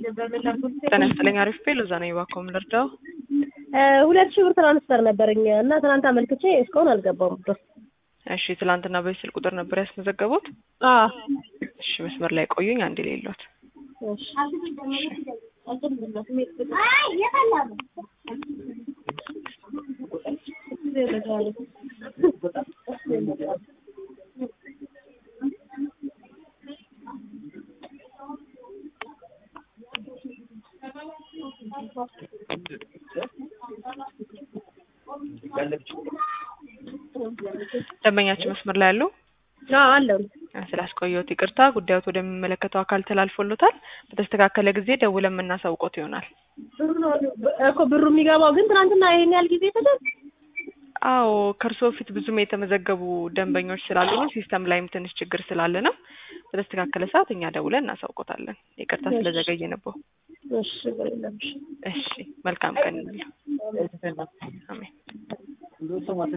ተነስተለኝ አሪፍ ፔሎዛ ነው ይባኮም ልርዳው 2000 ብር ትራንስፈር ነበርኝ እና ትናንት አመልክቼ እስካሁን አልገባም ድረስ። እሺ ትላንትና በስልክ ቁጥር ነበር ያስመዘገቡት? እሺ መስመር ላይ ቆዩኝ አንዴ ሌሎት። እሺ ደንበኛችን መስመር ላይ አሉ? አለው። ስላስቆየሁት ይቅርታ። ጉዳዩት ወደሚመለከተው አካል ተላልፎሎታል። በተስተካከለ ጊዜ ደውለን የምናሳውቆት ይሆናል። እኮ ብሩ የሚገባው ግን ትናንትና ይሄን ያህል ጊዜ ተደረገ? አዎ ከርሶ ፊት ብዙም የተመዘገቡ ደንበኞች ስላሉ ነው። ሲስተም ላይም ትንሽ ችግር ስላለ ነው። በተስተካከለ ሰዓት እኛ ደውለን እናሳውቆታለን። ይቅርታ ስለዘገየንቦ። እሺ በለሽ። እሺ መልካም ቀን ይሁን።